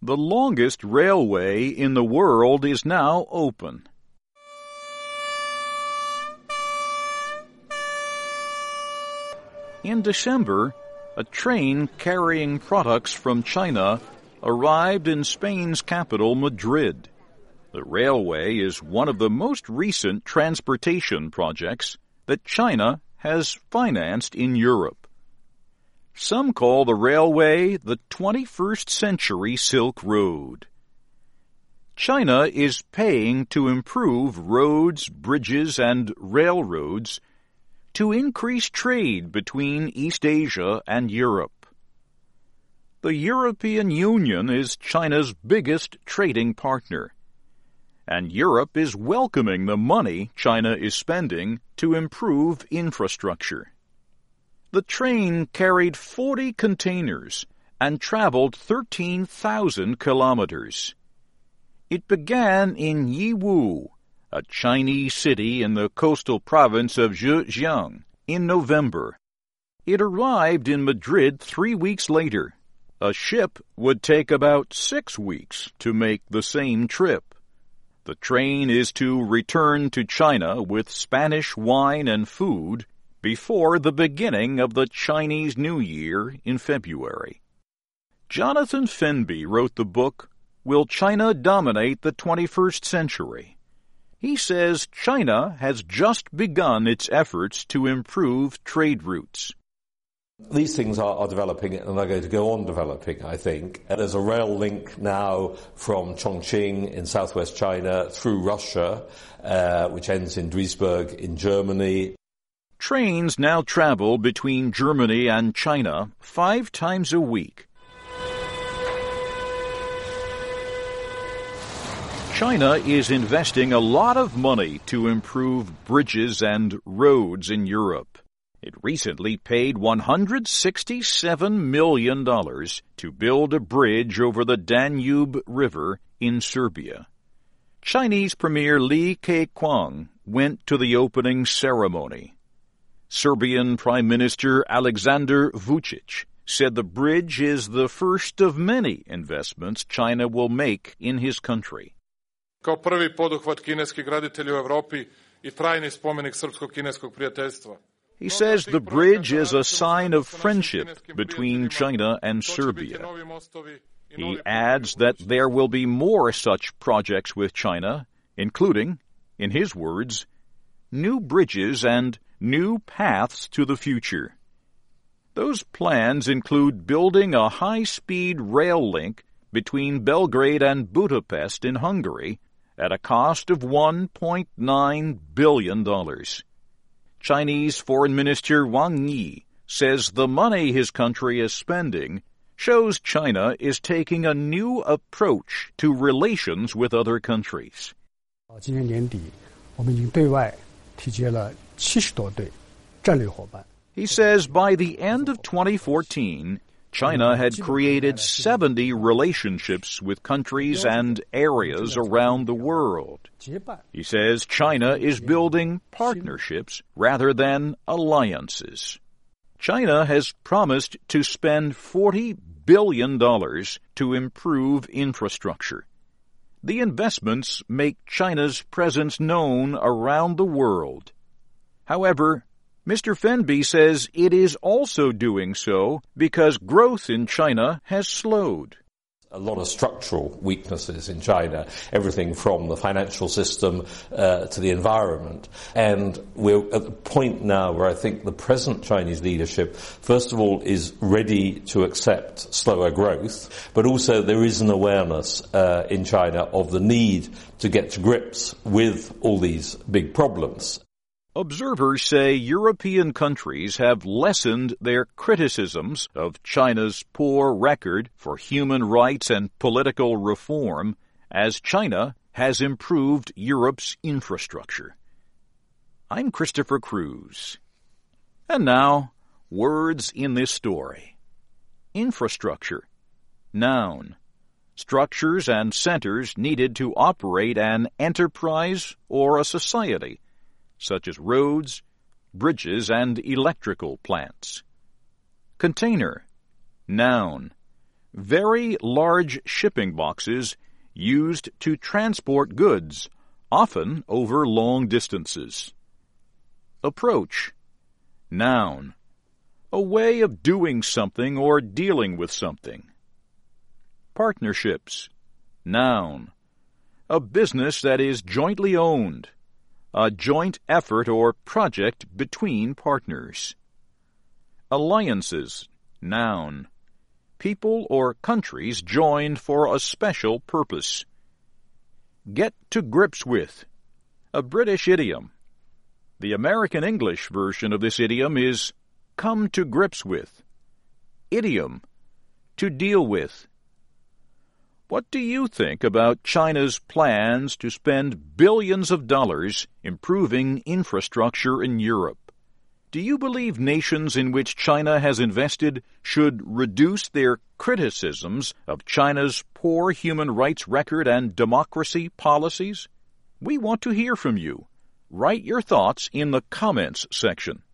The longest railway in the world is now open. In December, a train carrying products from China arrived in Spain's capital, Madrid. The railway is one of the most recent transportation projects that China has financed in Europe. Some call the railway the 21st century Silk Road. China is paying to improve roads, bridges, and railroads to increase trade between East Asia and Europe. The European Union is China's biggest trading partner, and Europe is welcoming the money China is spending to improve infrastructure. The train carried 40 containers and traveled 13,000 kilometers. It began in Yiwu, a Chinese city in the coastal province of Zhejiang, in November. It arrived in Madrid 3 weeks later. A ship would take about 6 weeks to make the same trip. The train is to return to China with Spanish wine and food before the beginning of the Chinese New Year in February. Jonathan Fenby wrote the book, Will China Dominate the 21st Century? He says China has just begun its efforts to improve trade routes. These things are developing and are going to go on developing, I think. There's a rail link now from Chongqing in southwest China through Russia, which ends in Duisburg in Germany. Trains now travel between Germany and China 5 times a week. China is investing a lot of money to improve bridges and roads in Europe. It recently paid $167 million to build a bridge over the Danube River in Serbia. Chinese Premier Li Keqiang went to the opening ceremony. Serbian Prime Minister Aleksandar Vučić said the bridge is the first of many investments China will make in his country. Kao prvi poduhvat kineski graditelji u Evropi I trajni spomenik srpsko-kineskog prijateljstva. He says the bridge is a sign of friendship between China and Serbia. He adds that there will be more such projects with China, including, in his words, new bridges and new paths to the future. Those plans include building a high-speed rail link between Belgrade and Budapest in Hungary at a cost of $1.9 billion. Chinese Foreign Minister Wang Yi says the money his country is spending shows China is taking a new approach to relations with other countries. 今年年底，我们已经对外提接了70多对战略伙伴。 He says by the end of 2014, China had created 70 relationships with countries and areas around the world. He says China is building partnerships rather than alliances. China has promised to spend $40 billion to improve infrastructure. The investments make China's presence known around the world. However, Mr. Fenby says it is also doing so because growth in China has slowed. A lot of structural weaknesses in China, everything from the financial system to the environment. And we're at the point now where I think the present Chinese leadership, first of all, is ready to accept slower growth, but also there is an awareness in China of the need to get to grips with all these big problems. Observers say European countries have lessened their criticisms of China's poor record for human rights and political reform as China has improved Europe's infrastructure. I'm Christopher Cruz. And now, words in this story. Infrastructure. Noun. Structures and centers needed to operate an enterprise or a society, such as roads, bridges, and electrical plants. Container. Noun. very large shipping boxes used to transport goods, often over long distances. Approach. Noun. A way of doing something or dealing with something. Partnerships. Noun. A business that is jointly owned. A joint effort or project between partners. Alliances. Noun. People or countries joined for a special purpose. Get to grips with. A British idiom. The American English version of this idiom is come to grips with. Idiom. To deal with. What do you think about China's plans to spend billions of dollars improving infrastructure in Europe? Do you believe nations in which China has invested should reduce their criticisms of China's poor human rights record and democracy policies? We want to hear from you. Write your thoughts in the comments section.